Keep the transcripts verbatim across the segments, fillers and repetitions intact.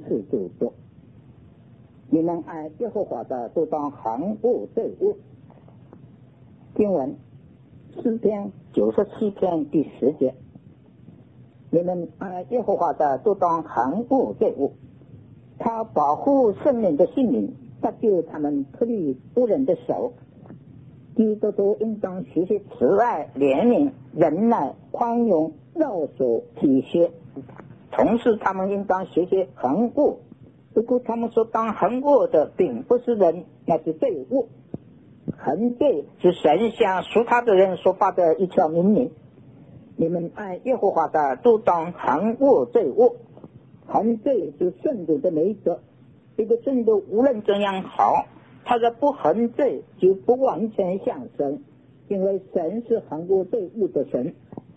次就说：你们爱耶和华的，都当恒恶对恶。经文诗篇九十七篇第十节：你们爱耶和华的，都当恒恶对恶。他保护圣人的性命，搭救他们脱离恶人的手。基督徒应当学习慈爱、怜悯、忍耐、宽容、饶恕、体恤，同时他们应当学习恒恶。不过他们说当恒恶的并不是人，那是罪恶。恒罪是神向属他的人所发的一条命令：你们爱耶和华的，都当恒恶罪恶。恒罪是圣徒的美德，一个圣徒无论怎样好，他的不恒罪就不完全像神，因为神是恒恶罪恶的神。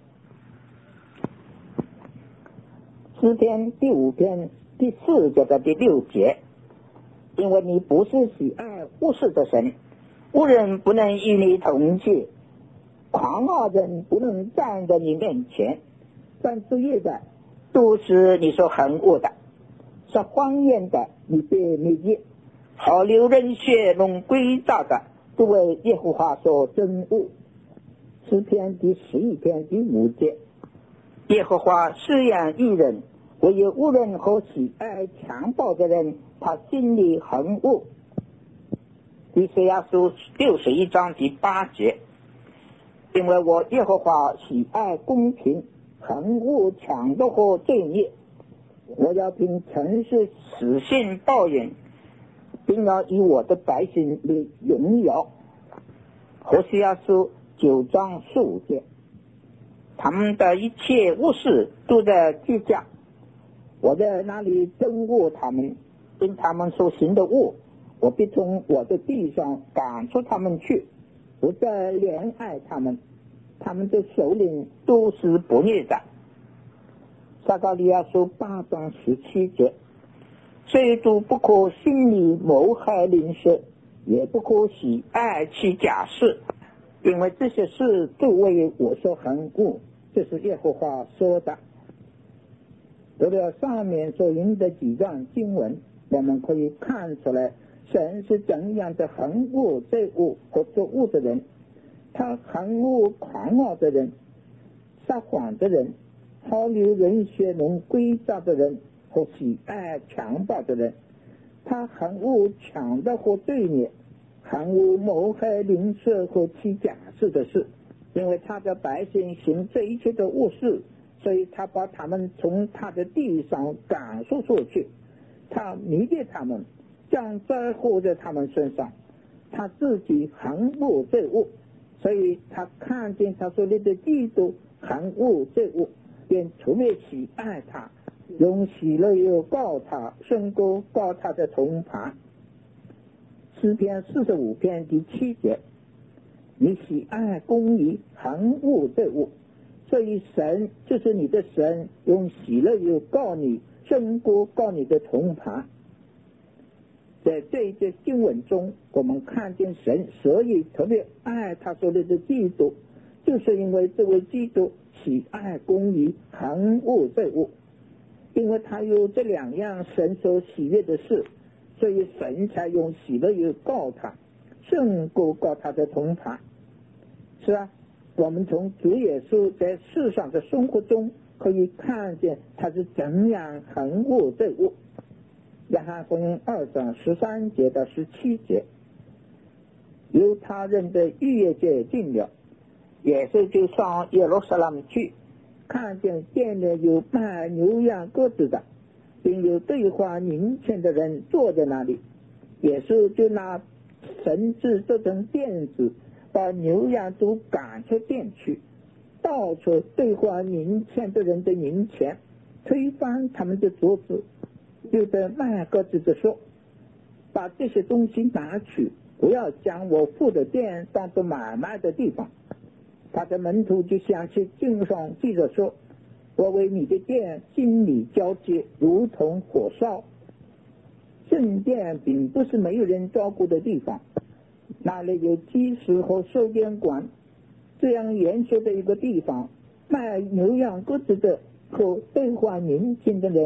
诗篇第五篇第四节的第六节：因为你不是喜爱恶事的神，恶人不能与你同去，狂傲人不能站在你面前，但作业的都是你所恨恶的，说谎言的你被灭绝，好流人血弄诡诈的都为耶和华所憎恶。诗篇第十一篇第五节：耶和华施养义人，唯有恶人和喜爱强暴的人，他心里恨恶。以赛亚书六十一章第八节：因为我耶和华喜爱公平，恨恶强盗和罪孽，我要凭诚实实现报应，并要以我的百姓为荣耀。何西阿书九章十五节：他们的一切恶事都在居家，我在那里憎恶他们，因他们所行的恶，我必从我的地上赶出他们去，不再怜爱他们，他们的首领都是不义的。撒迦利亚书八章十七节：罪都不可心里谋害邻舍，也不可喜爱其假事，因为这些事都为我所恨恶。这是耶和华说的。除了上面所引的几段经文，我们可以看出来神是怎样的恨恶罪恶和作恶的人。他恨恶狂傲的人、撒谎的人、好流人血弄诡诈的人和喜爱强暴的人。他恨恶强盗和罪孽，恨恶谋害邻舍和起假事的事。因为他的百姓行这一切的恶事，所以他把他们从他的地上赶出出去，他迷灭他们，将灾祸在他们身上。他自己恨恶罪恶，所以他看见他所立的基督恨恶罪恶，便特别喜爱他，用喜乐又告他，胜过告他的同伴。诗篇四十五篇第七节：你喜爱公义，恨恶罪恶，所以神就是你的神，用喜乐又告你，胜过告你的同伴。在这一节经文中，我们看见神所以特别爱他所立的基督，就是因为这位基督喜爱公义，恨恶罪恶。因为他有这两样神所喜悦的事，所以神才用喜乐又告他，胜过告他的同伴。是啊，我们从主耶稣在世上的生活中可以看见他是怎样恨恶罪恶。约翰福音二章十三节到十七节：犹太人的逾越节近了，耶稣就上耶路撒冷去，看见店里有卖牛羊鸽子的，并有兑换银钱的人坐在那里。耶稣就拿绳子做成辫子，把牛羊都赶出店去，到处兑换银钱的人的银钱，推翻他们的桌子。有的卖鸽子的说：把这些东西拿去，不要将我父的店当作买卖的地方。他的门徒就想起经上记着说：我为你的店心里交接，如同火烧。圣殿并不是没有人照顾的地方，那里有祭司和收监官，这样严肃的一个地方，卖牛羊鸽子的和兑换银钱的人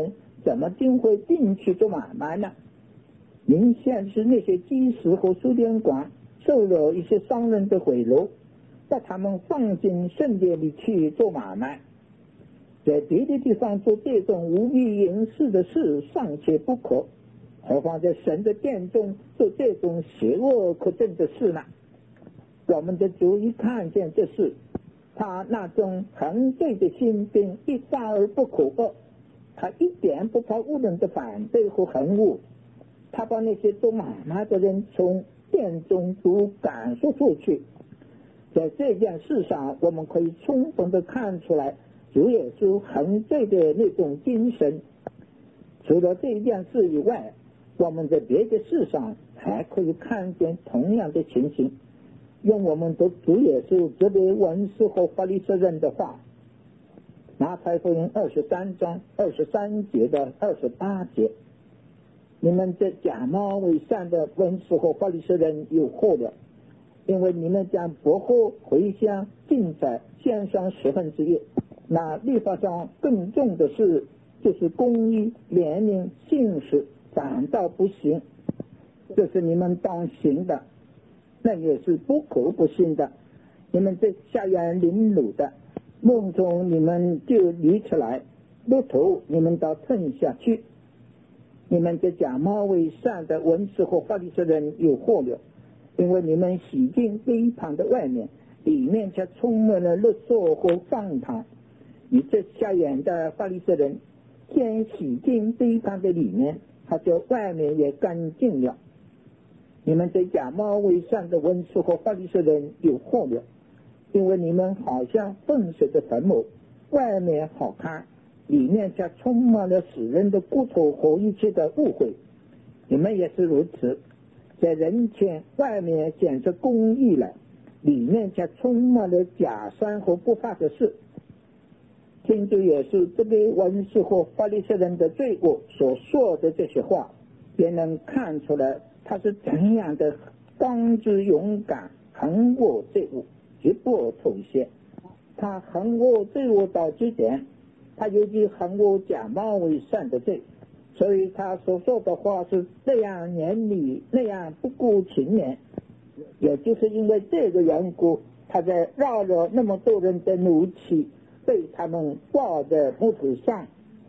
怎么竟会进去做买卖呢？明显是那些祭司和书店官受了一些商人的贿赂，把他们放进圣殿里去做买卖。在别的地方做这种无利淫事的事尚且不可，何况在神的殿中做这种邪恶可憎的事呢？我们的主一看见这事，他那种恒罪的心病一发而不可遏，他一点不怕无人的反对和恨恶，他把那些做买卖的人从殿中都赶出出去。在这件事上，我们可以充分的看出来主耶稣恒罪的那种精神。除了这件事以外，我们在别的事上还可以看见同样的情形。用我们的主耶稣责备文士和法利赛人的话，马太福音二十三章二十三节的二十八节，你们这假冒伪善的文士和法利赛人有祸了，因为你们将薄荷、茴香、净彩献上十分之一，那律法上更重的是就是公义、怜悯、信实，反倒不行，这是你们当行的，那也是不可不行的。你们这下眼凌辱的，梦中你们就离出来，路头你们倒吞下去。你们这假冒伪善的文士和法利赛人有祸了，因为你们洗净杯盘的外面，里面却充满了勒索和放糖。你这下眼的法利赛人，先洗净杯盘的里面，他就外面也干净了。你们这假冒伪善的文士和法利赛人有祸了，因为你们好像粪水的坟墓，外面好看，里面却充满了死人的骨头和一切的误会。你们也是如此，在人前外面显出公义来，里面却充满了假善和不法的事。听着也是这个文士和法利赛人的罪恶所说的这些话，便能看出来他是怎样的刚直勇敢，横过罪恶，绝不妥协。他横过罪恶到极点，他尤其横过假冒伪善的罪，所以他所说的话是这样严厉，那样不顾情面。也就是因为这个缘故，他在绕着那么多人的怒气，被他们挂在木头上。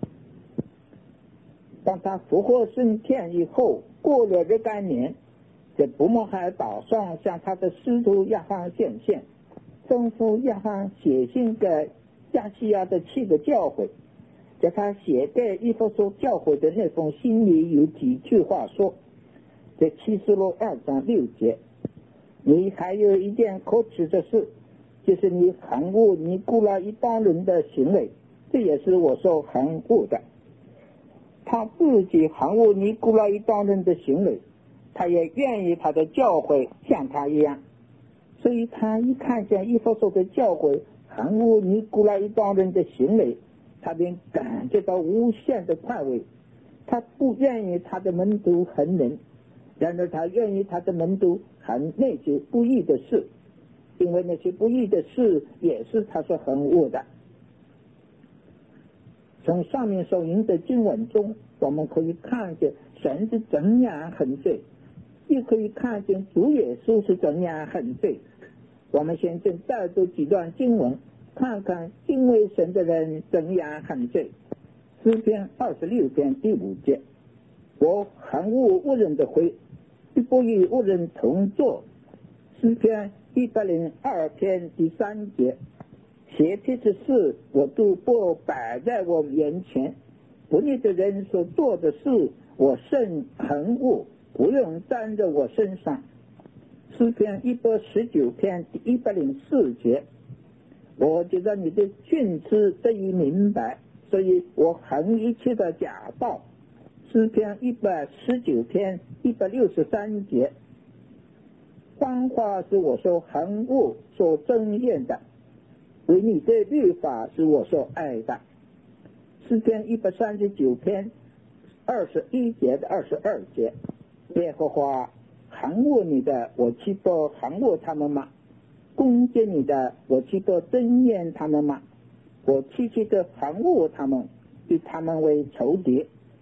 当他复活升天以后，过了若干年，在伯摩海岛上向他的师徒亚翰显现，吩咐亚翰写信给亚细亚的七个教会。在他写给以弗所教会的那封信里有几句话说，在启示录二章六节，你还有一件可耻的事，就是你恨恶尼古拉一帮人的行为，这也是我所恨恶的。他自己恨恶尼古拉一帮人的行为，他也愿意他的教会像他一样，所以他一看见以弗所的教会恨恶尼古拉一帮人的行为，他便感觉到无限的快慰。他不愿意他的门徒恨人，然而他愿意他的门徒恨那些不义的事，因为那些不义的事也是他所恨恶的。从上面所引的经文中，我们可以看见神是怎样恨罪，也可以看见主耶稣是怎样恨罪。我们先先再读几段经文，看看敬畏神的人怎样恨罪。诗篇二十六篇第五节，我恨恶恶人的会，不与恶人同坐。诗篇一百零二篇第三节，邪僻之事我都不摆在我面前，不义的人所做的事我甚恨恶，不用沾在我身上。诗篇一百十九篇第一百零四节，我觉得你的训词得以明白，所以我恨一切的假道。诗篇一百十九篇一百六十三节，谎话是我所恨恶所憎厌的，为你的律法是我所爱的。诗篇一百三十九篇二十一节的二十二节，耶和华恨恶你的，我岂不恨恶他们吗？攻击你的，我岂不憎厌他们吗？我期期的恨恶他们，与他们为仇敌。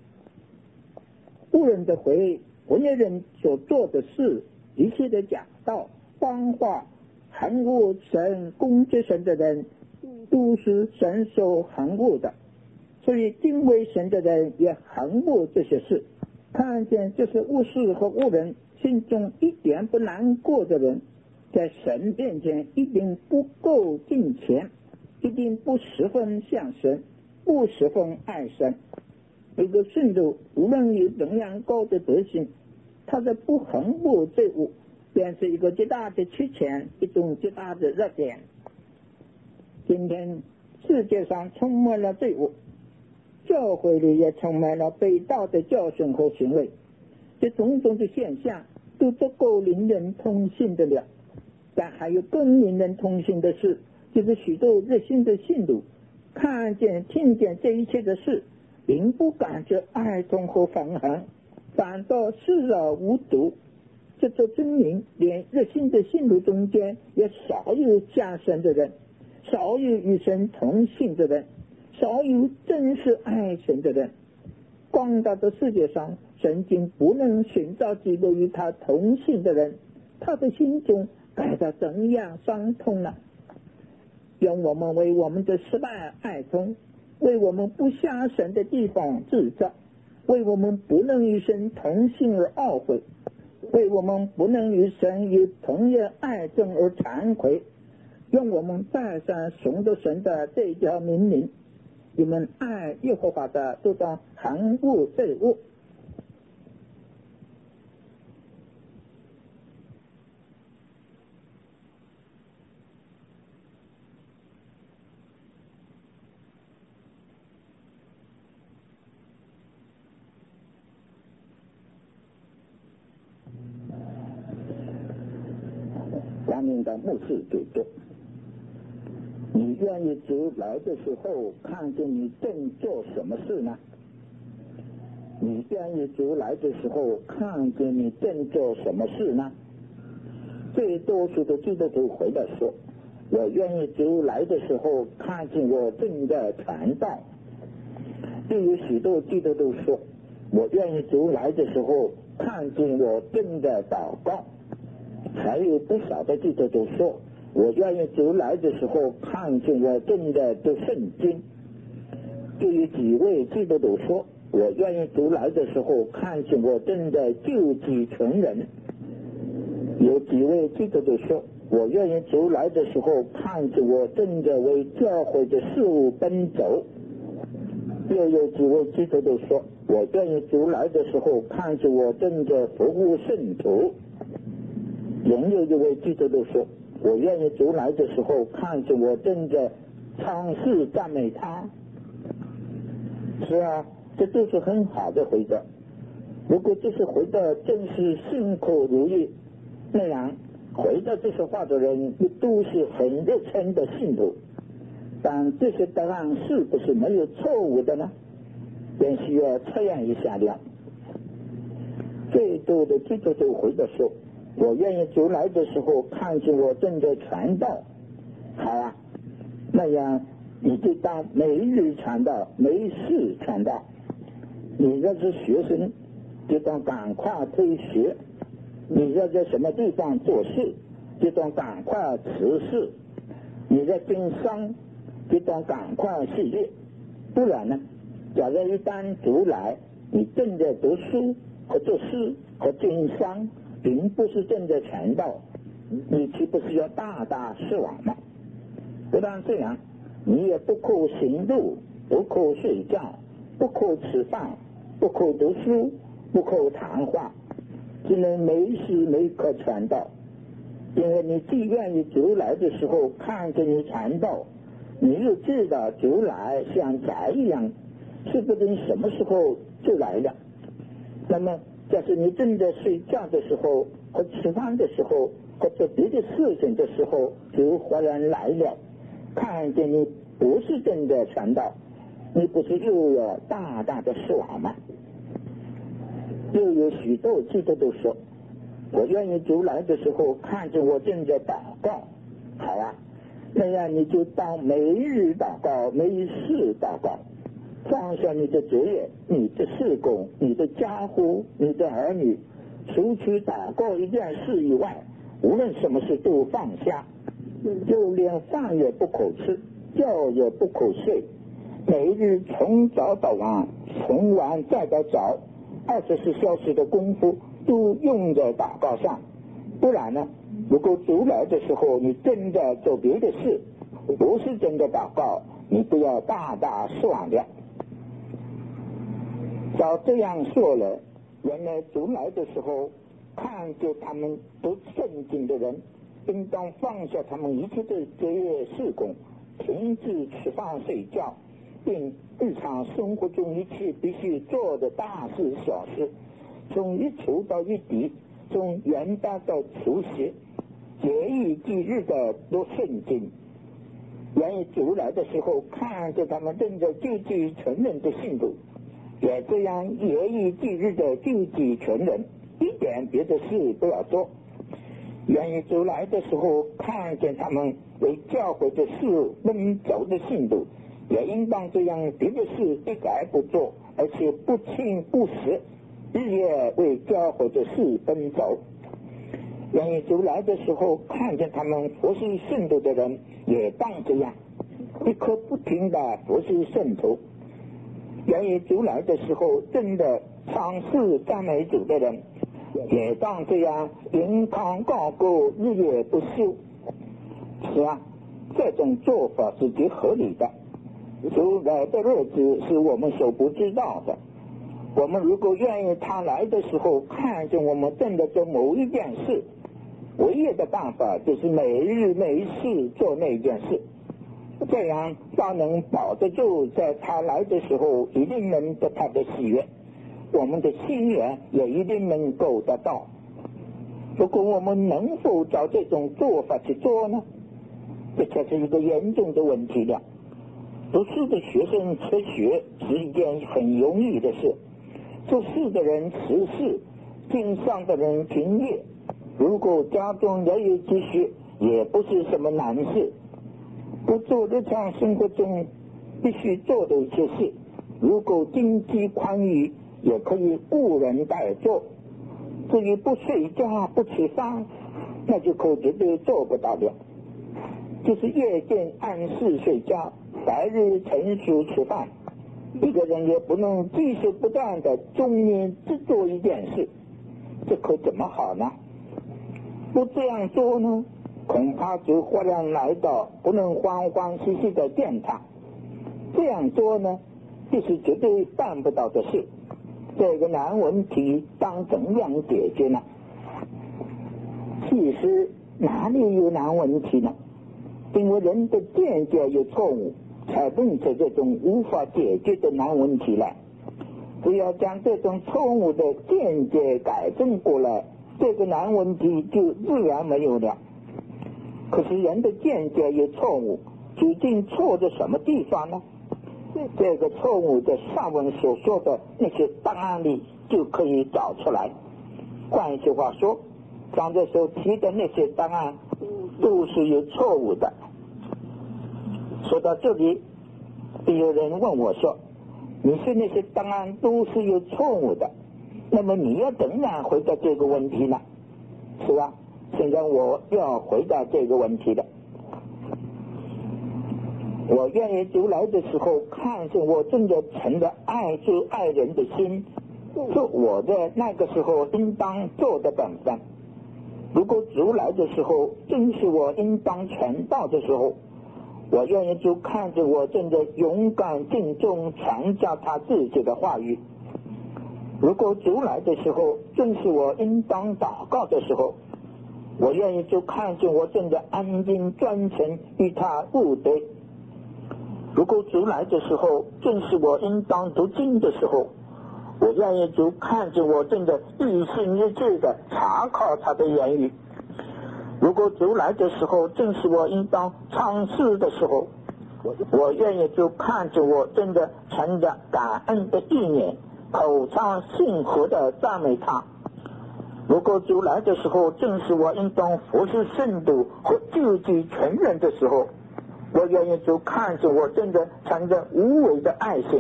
误人的回，文业人所做的事，一切的讲道、方话、含恶神、攻击神的人，都是神所含恶的。所以敬畏神的人也含恶这些事。看见这些误事和误人，心中一点不难过的人，在神面前一定不够敬虔，一定不十分像神，不十分爱神。一个信徒无论有怎样高的德行，他的不恒恶罪恶便是一个极大的缺陷，一种极大的弱点。今天世界上充满了罪恶，教会里也充满了被盗的教训和行为，这种种的现象都足够令人痛心的了。但还有更令人痛心的事，就是许多热心的信徒看见听见这一切的事，并不感觉哀痛和愤恨，反倒视而无睹。这就证明连热心的信徒中间也少有加神的人，少有与神同行的人，少有真实爱神的人。广大的世界上，神经不能寻找几个与他同行的人，他的心中该到怎样伤痛呢？愿我们为我们的失败哀痛，为我们不下神的地方自责，为我们不能与神同行而懊悔，为我们不能与神有同样爱憎而惭愧。用我们再三顺着神的这一条命令，你们爱耶和华的都当含恶罪恶。光明的牧师主说，你愿意主来的时候看见你正做什么事呢？你愿意主来的时候看见你正做什么事呢？最多数的基督徒回答说，我愿意主来的时候看见我正在传道。对于许多基督徒说，我愿意主来的时候看见我正在祷告。还有不少的基督徒说，我愿意主来的时候看见我正在读圣经。对于几位基督徒说，我愿意主来的时候看见我正在救济穷人。有几位基督徒说，我愿意主来的时候看见我正在为教会的事务奔走。又有几位基督徒说，我愿意主来的时候看见我正在服务圣徒。仍有一位基督徒说，我愿意主来的时候看见我正在尝试赞美他。是啊，这都是很好的回答。如果这些回答真是信口如意，那样回答这些话的人也都是很热忱的信徒。但这些答案是不是没有错误的呢？便需要测验一下了。最多的基督徒回答说，我愿意主来的时候看见我正在传道。好啊，那样你就当每日传道，每事传道。你若是学生，就当赶快推学；你若在什么地方做事，就当赶快辞事；你在经商，就当赶快事业。不然呢，假如一旦主来，你正在读书和做事和经商，并不是正在传道，你岂不是要大大失望吗？不但这样，你也不可行路，不可睡觉，不可吃饭，不可读书，不可谈话，只能没时没刻传道。因为你既愿意主来的时候看着你传道，你又知道主来像宅一样，说不定什么时候就来了。那么假使你正在睡觉的时候，或吃饭的时候，或做别的事情的时候，就忽然来了，看见你不是正在传道，你不是又要大大的失望吗？又有许多基督徒说，我愿意主来的时候看见我正在祷告。好啊，那样你就当每日祷告，每事祷告。 放下你的作业、你的事工、你的家户、你的儿女，除去祷告一件事以外，无论什么事都放下，就连饭也不可吃，觉也不可睡，每日从早到晚，从晚再到早，二十四小时的功夫都用在祷告上。不然呢，如果主来的时候你真的做别的事，不是真的祷告，你不要大大失望的。照这样说了，原来主来的时候，看见他们都圣经的人，应当放下他们一切的作业事工，停止吃饭睡觉，并日常生活中一切必须做的大事小事，从一处到一地，从元旦到除夕，节日忌日的都圣经。原以主来的时候，看着他们正在救济全人的信徒，也这样节日忌日的救济全人，一点别的事不要做。原以主来的时候，看见他们为教会的事奔走的信徒，也应当这样别的事一概不做，而且不轻不实，日夜为教会的事奔走。原以主来的时候，看见他们服侍圣徒的人也当这样，一刻不停的服侍圣徒。原以主来的时候，真的尝试赞美主的人也当这样，迎抗高歌，日夜不休。是啊，这种做法是极合理的。主来的日子是我们所不知道的，我们如果愿意他来的时候看见我们真的做某一件事，唯一的办法就是每日每事做那件事，这样他能保得住在他来的时候一定能得他的喜悦，我们的心愿也一定能够得到。如果我们能否照这种做法去做呢？这才是一个严重的问题了。读书的学生吃学是一件很容易的事，做事的人持事，经商的人停业，如果家中也有积蓄，也不是什么难事。不做日常生活中必须做的一些事，如果经济宽裕，也可以雇人代做。至于不睡觉不吃饭，那就可绝对做不到了。就是夜间按时睡觉，白日晨熟吃饭，一个人也不能继续不断的终年只做一件事，这可怎么好呢？不这样做呢，恐怕就忽然来到不能欢欢喜喜的见他。这样做呢，这是绝对办不到的事。这个难问题当怎样解决呢？其实哪里有难问题呢？因为人的见解有错误，才弄出这种无法解决的难问题来。只要将这种错误的见解改正过来，这个难问题就自然没有了。可是人的见解有错误，究竟错在什么地方呢？这个错误在上文所说的那些答案里就可以找出来。换一句话说，刚才所提的那些答案都是有错误的。说到这里，有人问我说，你说那些答案都是有错误的，那么你要怎样回答这个问题呢？是吧？现在我要回答这个问题的。我愿意主来的时候看见我真的存着爱主爱人的心，是我的那个时候应当做的本分。如果主来的时候正是我应当传道的时候，我愿意就看着我真的勇敢敬重传教他自己的话语。如果主来的时候正是我应当祷告的时候，我愿意就看见我真的安静专诚与他互对。如果主来的时候正是我应当读经的时候，我愿意就看见我真的一心一志的查考他的言语。如果主来的时候正是我应当唱诗的时候，我愿意就看着我真的存着感恩的意念，口唱信和的赞美他。如果主来的时候正是我应当服侍圣徒和救济全人的时候，我愿意就看着我真的存着无伪的爱心，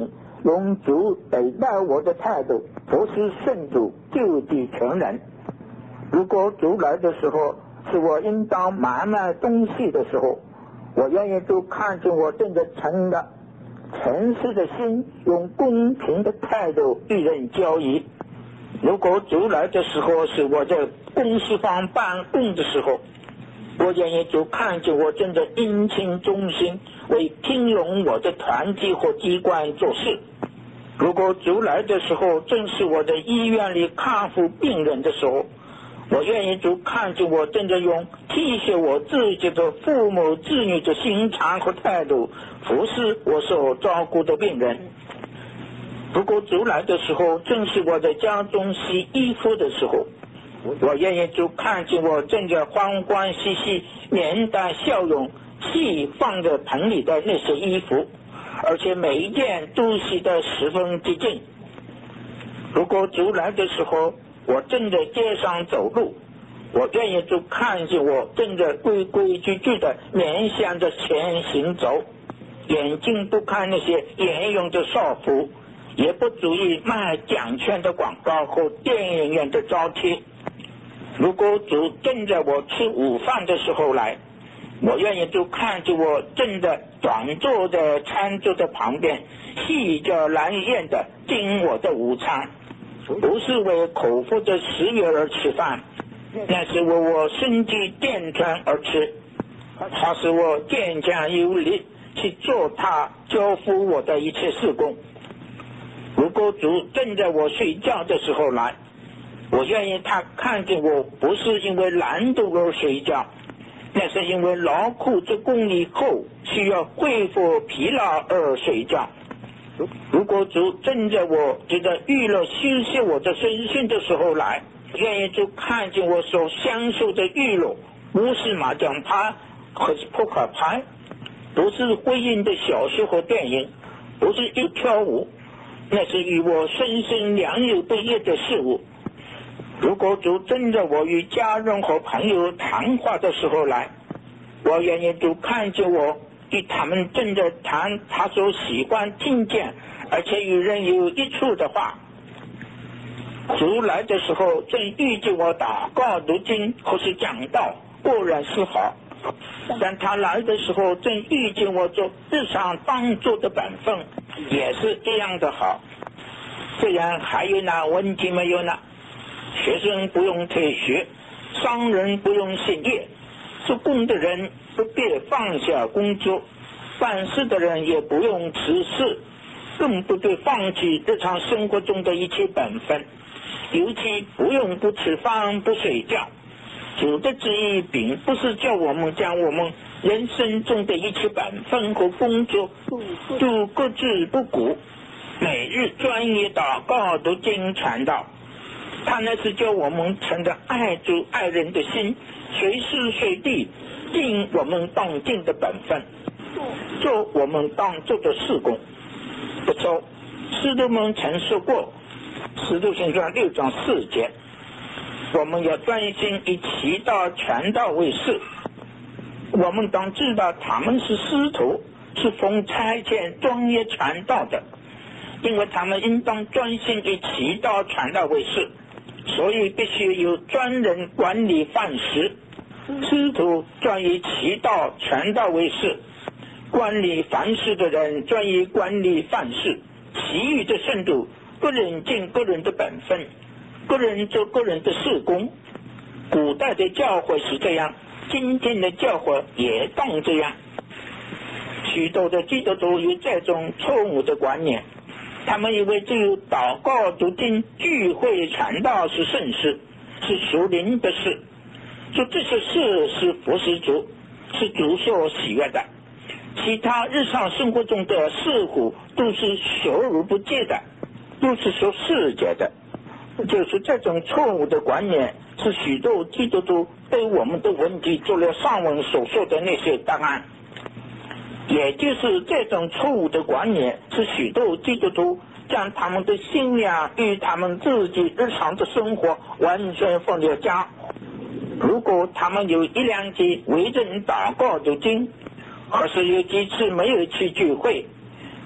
用主对待我的态度，不是圣主救济穷人。如果主来的时候是我应当买卖东西的时候，我愿意主看见我正在诚的诚实的心，用公平的态度与人交易。如果主来的时候是我在公司方办公的时候，我愿意主看见我正在殷勤忠心为聘用我的团体或机关做事。如果主来的时候正是我在医院里看护病人的时候，我愿意主看见我正在用体恤我自己的父母子女的心肠和态度服侍我所照顾的病人。如果主来的时候正是我在家中洗衣服的时候，我愿意主看见我正在欢欢喜喜面带笑容洗放在盆里的那些衣服，而且每一件都洗得十分洁净。如果主来的时候我正在街上走路，我愿意主看见我正在规规矩矩的面向着前行走，眼睛不看那些沿用的少妇，也不注意卖奖券的广告和电影院的招贴。如果主正在我吃午饭的时候来，我愿意就看见我正在短坐在餐桌的旁边，细嚼烂咽的进我的午餐，不是为口腹的食欲而吃饭，那是为我身体健全而吃，它是我健强有力去做他交付我的一切事工。如果主正在我睡觉的时候来，我愿意他看见我不是因为懒惰而睡觉，那是因为劳苦之功以后需要恢复疲劳而睡觉。如果主正在我觉得娱乐休息我的身心的时候来，愿意就看见我所享受的娱乐不是麻将牌或是扑克牌，不是婚姻的小说和电影，不是一跳舞，那是与我深深良友不一的事物。如果主真的我与家人和朋友谈话的时候来，我愿意主看见我与他们正在谈他所喜欢听见而且与人有益处的话。主来的时候正遇见我祷告读经或是讲道，固然是好，但他来的时候正遇见我做日常当做的本分，也是一样的好。这样还有哪问题没有呢？学生不用退学，商人不用失业，做工的人不必放下工作，办事的人也不用辞世，更不必放弃日常生活中的一切本分，尤其不用不吃饭不睡觉。主的旨意并不是叫我们将我们人生中的一切本分和工作都搁置不顾，每日专业祷告读经传道，他那是叫我们存着爱主爱人的心，随时随地尽我们当尽的本分，做我们当做的事工。不错，使徒们曾说过，使徒行传六章四节，我们要专心以祈祷传道为事。我们当知道他们是使徒，是奉差遣专业传道的，因为他们应当专心以祈祷传道为事，所以必须有专人管理饭食。使徒专以祈祷传道为事，管理饭食的人专以管理饭食，其余的圣徒个人尽个人的本分，个人做个人的事工。古代的教会是这样，今天的教会也当这样。许多的基督徒有这种错误的观念，他们以为只有祷告读经聚会传道是圣事，是属灵的事，说这些事是服侍主，是主所喜悦的，其他日常生活中的事物都是视而不见的，都是说世界的。就是这种错误的观念，是许多基督徒对我们的问题做了上文所说的那些答案。也就是这种错误的观念，是许多基督徒将他们的信仰与他们自己日常的生活完全分了家。如果他们有一两集为人祷告读经，或是有几次没有去聚会，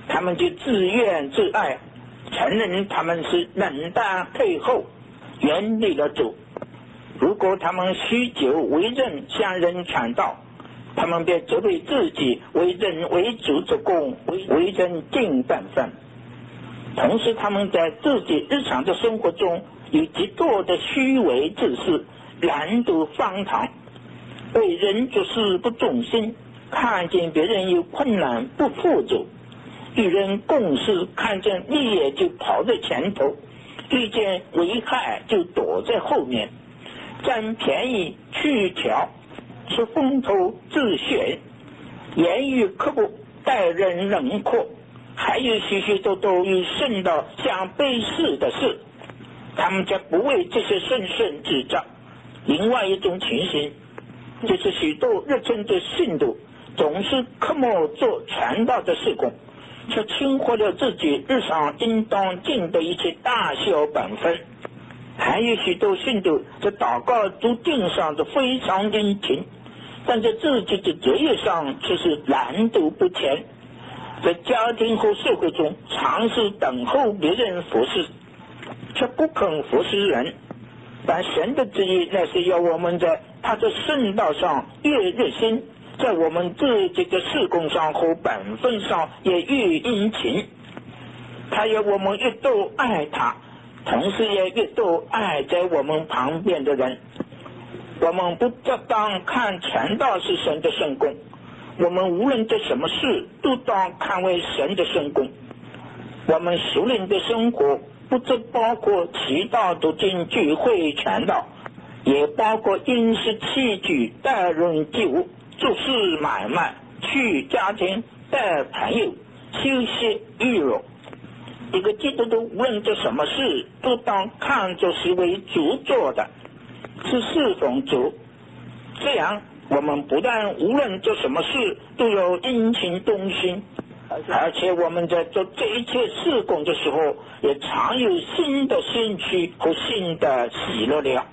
他们就自怨自艾，承认他们是冷淡退后，远离了主。如果他们酗酒为人向人传道，他们便责备自己为人为主之功，为为人尽本分。同时他们在自己日常的生活中有极多的虚伪自私，懒惰荒唐，为人做事不忠心，看见别人有困难不负责，与人共事看见利益就跑在前头，遇见危害就躲在后面，占便宜取巧，是风头自旋，言语刻薄，待人冷酷，还有许许多多有甚到像背事的事，他们则不为这些顺顺指责。另外一种情形，就是许多热忱的信徒总是刻磨做传道的事工，却轻忽了自己日常应当尽的一切大小本分。还有许多信徒在祷告主定上的非常殷勤，但在自己的职业上却是懒惰不前，在家庭和社会中尝试等候别人服侍，却不肯服侍人。但神的旨意乃是要我们在他的圣道上越热心，在我们自己的事工上和本分上也越殷勤。他要我们越多爱他，同时也越多爱在我们旁边的人。我们不只当看传道是神的圣工，我们无论做什么事都当看为神的圣工。我们属灵的生活不只包括祈祷读经聚会传道，也包括饮食起居待人接物，做事买卖，去家庭带朋友，休息娱乐。一个基督徒无论做什么事都当看作是为主做的，是侍奉主。这样我们不但无论做什么事都有殷勤忠心，而且我们在做这一切事工的时候也常有新的兴趣和新的喜乐了。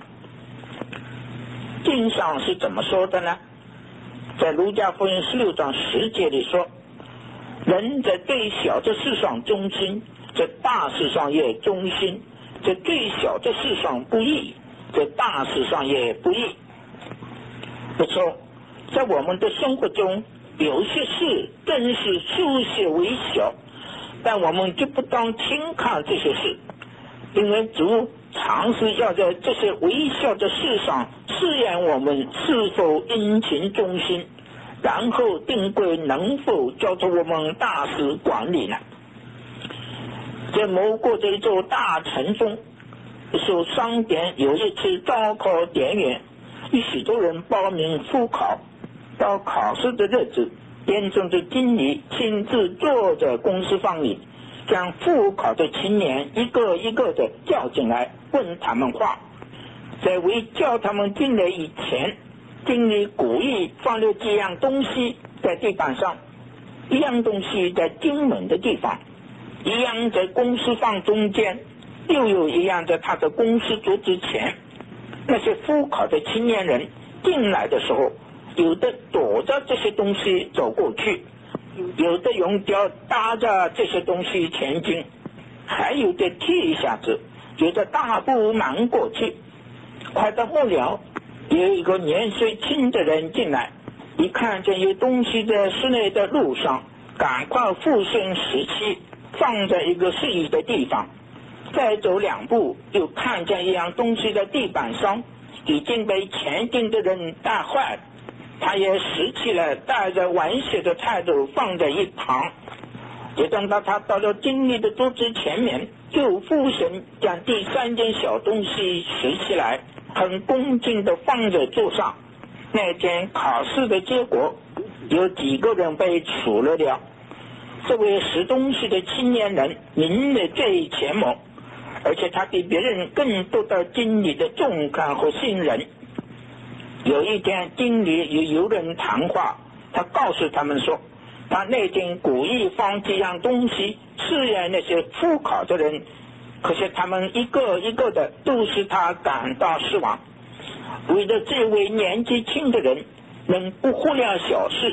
经上是怎么说的呢？在路加福音十六章十节里说，人在最小的事上忠心，在大事上也忠心，在最小的事上不义，在大事上也不义。不错，在我们的生活中有些事真是粗细微小，但我们就不当轻看这些事，因为主尝试要在这些微小的事上试验我们是否殷勤忠心，然后定规能否交托我们大事管理呢？在某国的一座大城中，一所商店有一次招考店员，有许多人报名复考。到考试的日子，店中的经理亲自坐在公司房里，将复考的青年一个一个的叫进来，问他们话。在未叫他们进来以前，经理故意放了几样东西在地板上，一样东西在进门的地方，一样在公司房中间，又有一样在他的公司桌之前。那些复考的青年人进来的时候，有的躲着这些东西走过去，有的用脚搭着这些东西前进，还有的踢一下子觉得大步忙过去。快到末了，有一个年岁轻的人进来，一看见有东西在室内的路上，赶快附身拾起，放在一个适宜的地方。再走两步，又看见一样东西在地板上，已经被前进的人带坏了，他也拾起来，带着玩笑的态度放在一旁。就等到他到了经理的桌子前面，就俯身将第三件小东西拾起来，很恭敬地放在桌上。那天考试的结果，有几个人被处了了。这位拾东西的青年人名列最前茅，而且他比别人更得到经理的重看和信任。有一天，经理与友人谈话，他告诉他们说，他那天故意放几样东西试验那些复考的人，可是他们一个一个的都使他感到失望。为了这位年纪轻的人能不忽略小事，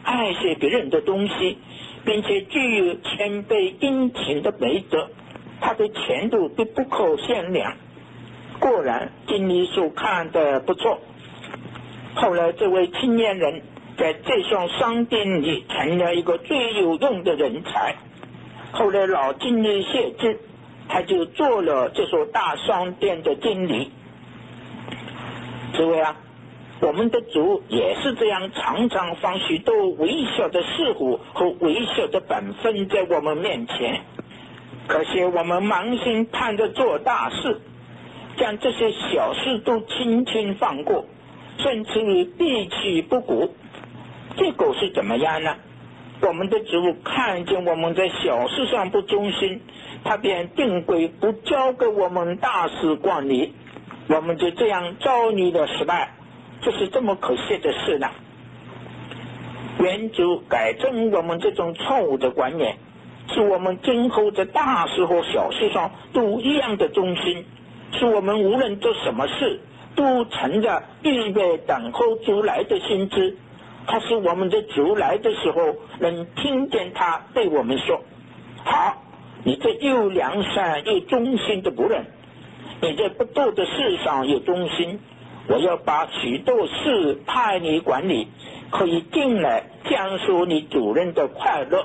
爱惜别人的东西，并且具有谦卑殷勤的美德，他的前途都不可限量。果然经理所看的不错，后来这位青年人在这双商店里成了一个最有用的人才。后来老经理谢职，他就做了这所大商店的经理。诸位啊，我们的主也是这样，常常放许多微小的事物和微小的本分在我们面前，可惜我们盲心盼着做大事，将这些小事都轻轻放过，甚至于避其不顾。结果是怎么样呢？我们的主看见我们在小事上不忠心，他便定规不交给我们大事管理，我们就这样遭遇了失败。这是这么可惜的事呢。愿主改正我们这种错误的观念，使我们今后在大事和小事上都一样的忠心，使我们无论做什么事都存着预备等候主来的心志。他使我们的主来的时候能听见他对我们说：好，你这又良善又忠心的仆人，你在不多的事上有忠心，我要把许多事派你管理，可以进来讲述你主人的快乐。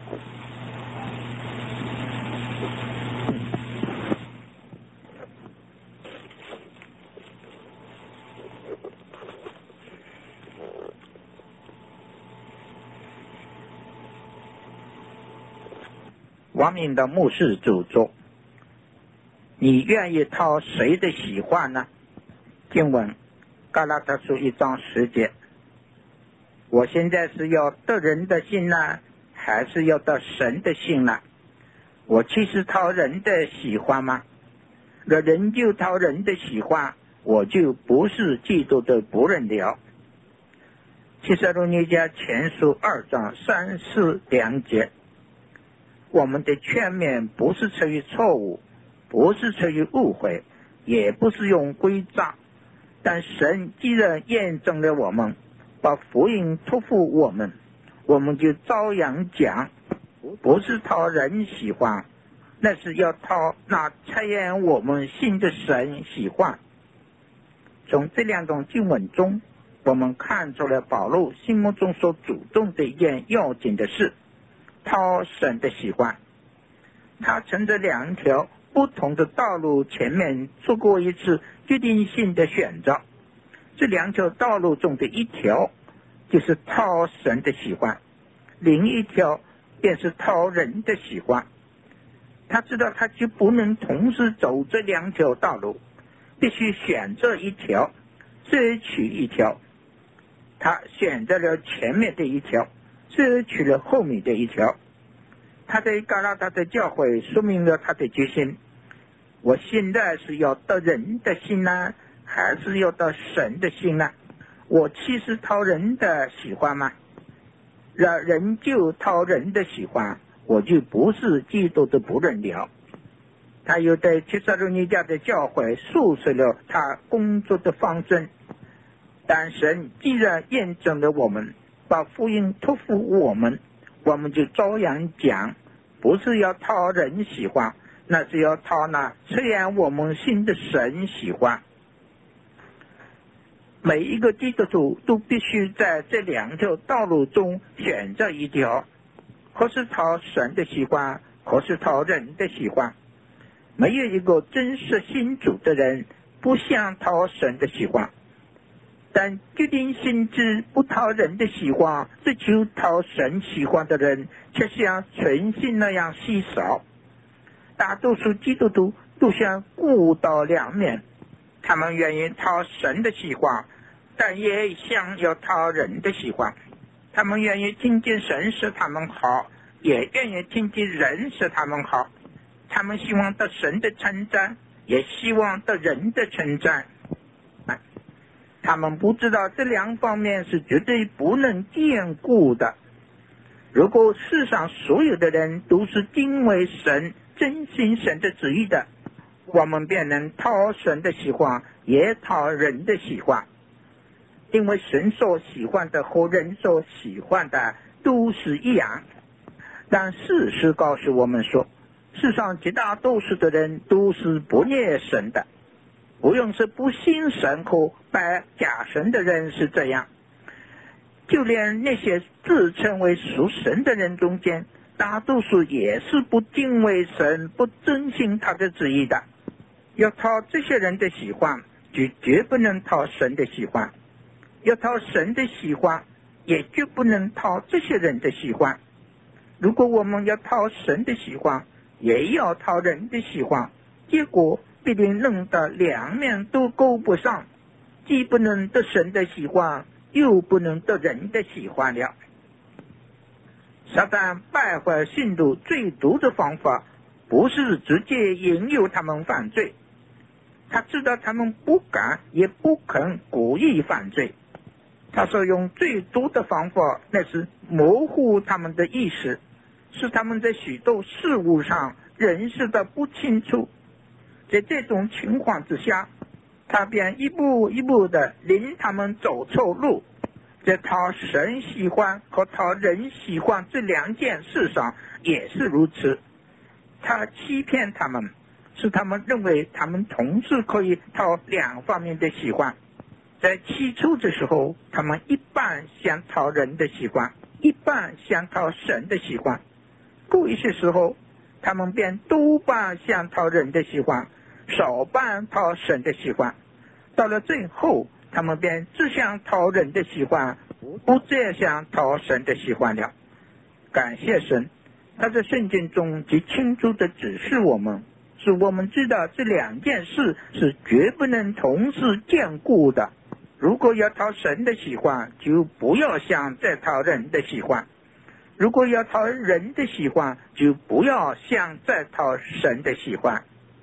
王敏的牧师主说：你愿意讨谁的喜欢呢？经文嘎拉太书一章十节，我现在是要得人的心呢，还是要得神的心呢？我其实讨人的喜欢吗？若人就讨人的喜欢，我就不是基督的仆人了。帖撒罗尼迦前书二章三四两节，我们的劝勉不是出于错误，不是出于误会，也不是用诡诈，但神既然验证了我们，把福音托付我们，我们就照样讲，不是讨人喜欢，那是要讨那测验我们心的神喜欢。从这两种经文中，我们看出了保罗心目中所主动的一件要紧的事，讨神的喜欢。他乘着两条不同的道路前面做过一次决定性的选择，这两条道路中的一条就是讨神的喜欢，另一条便是讨人的喜欢。他知道他就不能同时走这两条道路，必须选择一条，舍取一条。他选择了前面的一条，舍取了后面的一条。他对加拉太的教会说明了他的决心：我现在是要得人的心呢，还是要得神的心呢？我其实讨人的喜欢吗？让人就讨人的喜欢，我就不是基督的仆人了。他又对帖撒罗尼迦的教会述说了他工作的方针。但神既然验证了我们，把福音托付我们，我们就照样讲，不是要讨人喜欢，那是要讨那测验我们心的神喜欢。每一个基督徒都必须在这两条道路中选择一条，或是讨神的喜欢，或是讨人的喜欢。没有一个真实信主的人不想讨神的喜欢，但决定心志不讨人的喜欢，只求讨神喜欢的人却像存心那样稀少。大多数基督徒都想顾到两面，他们愿意讨神的喜欢，但也想要讨人的喜欢。他们愿意听见神使他们好，也愿意听见人使他们好。他们希望得神的称赞，也希望得人的称赞。他们不知道这两方面是绝对不能兼顾的。如果世上所有的人都是敬畏神、真心神的旨意的，我们便能讨神的喜欢，也讨人的喜欢。 因为神所喜欢的和人所喜欢的都是一样。但事实告诉我们说，世上绝大多数的人都是不念神的，无论是不信神和拜假神的人是这样，就连那些自称为属神的人中间，大多数也是不敬畏神，不遵行他的旨意的。要讨这些人的喜欢，就绝不能讨神的喜欢；要讨神的喜欢，也绝不能讨这些人的喜欢。如果我们要讨神的喜欢，也要讨人的喜欢，结果必定弄得两面都够不上，既不能得神的喜欢，又不能得人的喜欢了。撒旦败坏信徒最毒的方法，不是直接引诱他们犯罪，他知道他们不敢也不肯故意犯罪，他所用最毒的方法，那是模糊他们的意识，使他们在许多事物上认识得不清楚。在这种情况之下，他便一步一步地领他们走错路。在讨神喜欢和讨人喜欢这两件事上也是如此，他欺骗他们，使他们认为他们同时可以讨两方面的喜欢。在起初的时候，他们一半想讨人的喜欢，一半想讨神的喜欢。过一些时候，他们便多半想讨人的喜欢，少半讨神的喜欢。到了最后，他们便只想讨人的喜欢，不再想讨神的喜欢了。感谢神，他在圣经中极清楚地指示我们，使我们知道这两件事是绝不能同时兼顾的。如果要讨神的喜欢，就不要想再讨人的喜欢；如果要讨人的喜欢，就不要想再讨神的喜欢。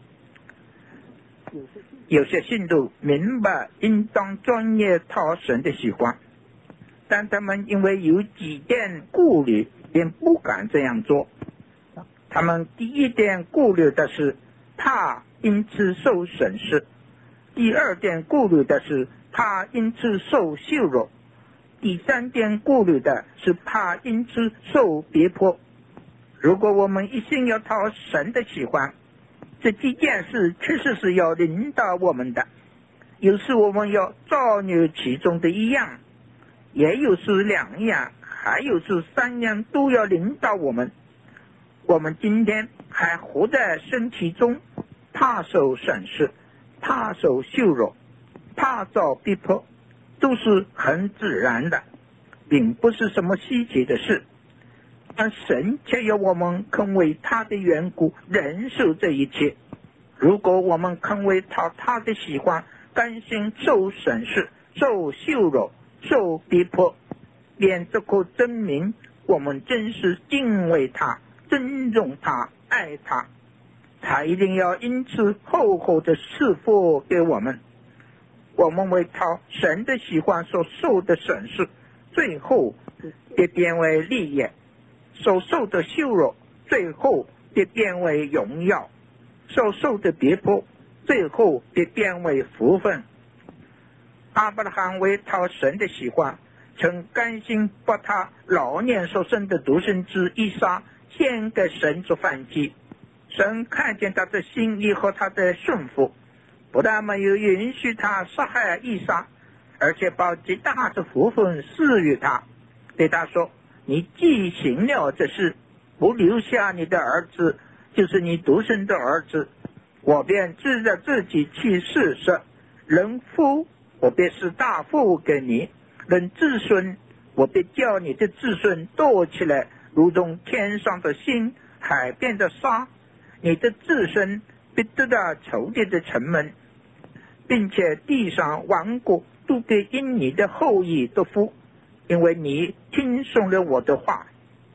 有些信徒明白应当专业讨神的喜欢，但他们因为有几点顾虑，便不敢这样做。他们第一点顾虑的是怕因此受损失，第二点顾虑的是怕因此受羞辱，第三点顾虑的是怕因此受逼迫。如果我们一心要讨神的喜欢，这几件事确实是要领导我们的，有时我们要照牛其中的一样，也有时两样，还有是三样都要领导我们。我们今天还活在身体中，怕受损失，怕受羞辱，怕遭逼迫，都是很自然的，并不是什么稀奇的事。但神却要我们肯为他的缘故忍受这一切。如果我们肯为讨他的喜欢，甘心受损失、受羞辱、受逼迫，便这可证明我们真是敬畏他、尊重他、爱他。他一定要因此厚厚的赐福给我们。我们为讨神的喜欢所受的损失，最后也变为利益；所受的羞辱，最后也变为荣耀；所受的逼迫，最后也变为福分。亚伯拉罕为讨神的喜欢，曾甘心把他老年所生的独生子以撒献给神做燔祭。神看见他的心意和他的顺服，不但没有允许他杀害以撒，而且把极大的福分赐予他，对他说：你既行了这事，不留下你的儿子，就是你独生的儿子，我便指着自己去试试，人夫我便是大福给你，人子孙我便叫你的子孙多起来，如同天上的星，海边的沙。你的子孙必得到仇敌的城门，并且地上万国都必因你的后裔得福，因为你听从了我的话。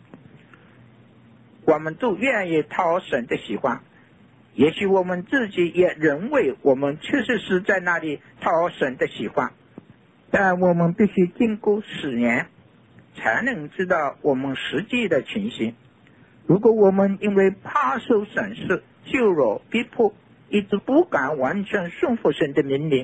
我们都愿意讨神的喜欢，也许我们自己也认为我们确实是在那里讨神的喜欢，但我们必须经过十年才能知道我们实际的情形。如果我们因为怕受损失、羞辱、逼迫，一直不敢完全顺服神的命令，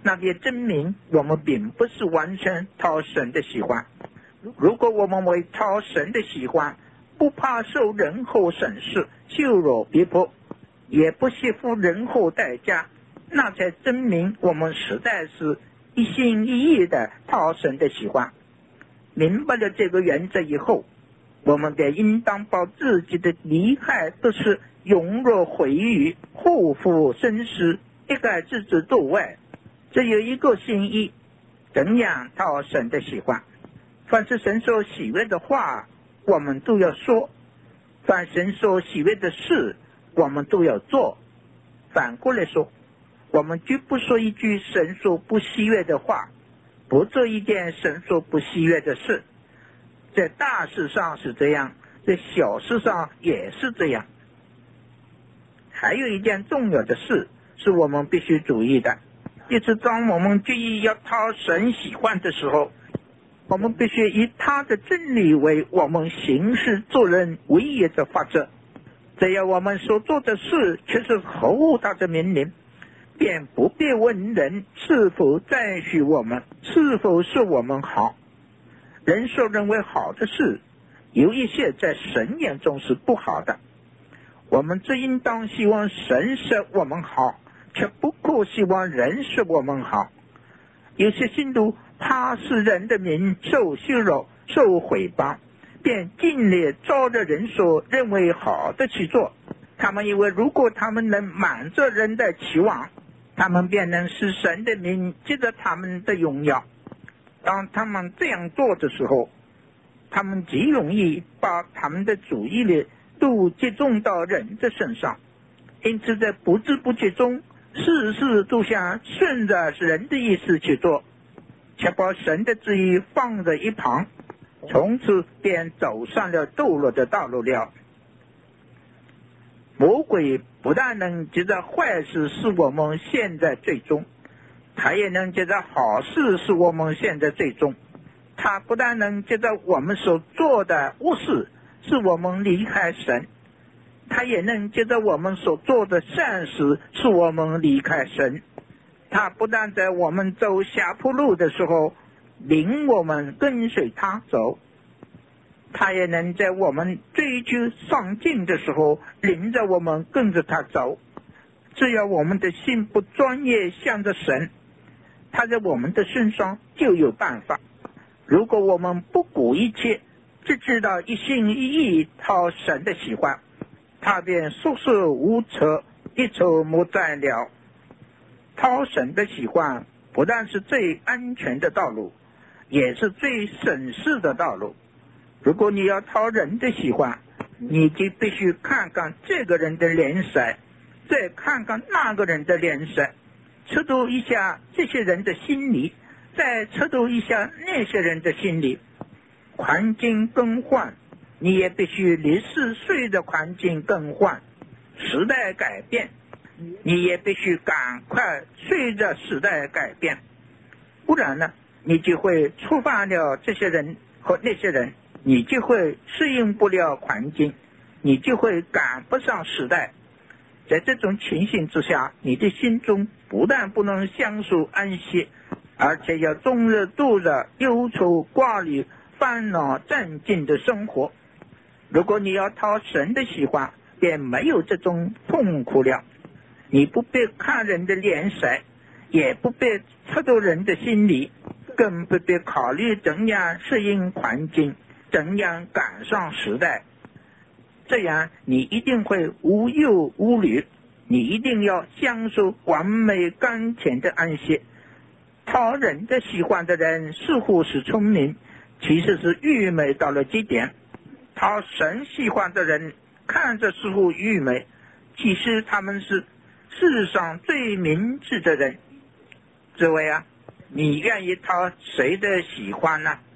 那也证明我们并不是完全讨神的喜欢。如果我们为讨神的喜欢，不怕受人后审视、羞辱、逼迫，也不惜付人后代价，那才证明我们实在是一心一意的讨神的喜欢。明白了这个原则以后，我们便应当把自己的利害得失用若毁于后负深思，一概置之度外，只有一个心意，怎样讨神的喜欢。凡是神所喜悦的话，我们都要说；凡神所喜悦的事，我们都要做。反过来说，我们绝不说一句神所不喜悦的话，不做一件神所不喜悦的事。在大事上是这样，在小事上也是这样。还有一件重要的事是我们必须注意的，就是当我们决意要讨神喜欢的时候，我们必须以他的真理为我们行事做人唯一的法则。只要我们所做的事却是合乎他的命令，便不必问人是否赞许我们，是否是我们好。人所认为好的事，有一些在神眼中是不好的。我们只应当希望神使我们好，却不可希望人使我们好。有些信徒怕使人的名受羞辱、受毁谤，便尽力照着人所认为好的去做。他们以为如果他们能满足人的期望，他们便能使神的名借着他们的荣耀。当他们这样做的时候，他们极容易把他们的注意力都集中到人的身上，因此在不知不觉中，事事都想顺着人的意思去做，却把神的旨意放在一旁，从此便走上了堕落的道路了。魔鬼不但能借着坏事使我们陷在最终，他也能借着好事使我们陷在最终。他不但能借着我们所做的恶事使我们离开神，他也能借着我们所做的善事使我们离开神。他不但在我们走下坡路的时候领我们跟随他走，他也能在我们追求上进的时候领着我们跟着他走。只要我们的心不专业向着神，他在我们的身上就有办法。如果我们不顾一切，只知道一心一意讨神的喜欢，他便束手无策，一筹莫展了。讨神的喜欢不但是最安全的道路，也是最省事的道路。如果你要讨人的喜欢，你就必须看看这个人的脸色，再看看那个人的脸色，测度一下这些人的心理，再测度一下那些人的心理。环境更换，你也必须立时随着环境更换。时代改变，你也必须赶快随着时代改变，不然呢，你就会触犯了这些人和那些人，你就会适应不了环境，你就会赶不上时代。在这种情形之下，你的心中不但不能享受安息，而且要终日度着忧愁挂虑、烦恼占尽的生活。如果你要讨神的喜欢，便没有这种痛苦了。你不必看人的脸色，也不必测度人的心理，更不必考虑怎样适应环境，怎样赶上时代。这样你一定会无忧无虑，你一定要享受完美甘甜的安息。讨人的喜欢的人似乎是聪明，其实是愚昧到了极点。讨神喜欢的人看着似乎愚昧，其实他们是世上最明智的人。诸位啊，你愿意讨谁的喜欢呢？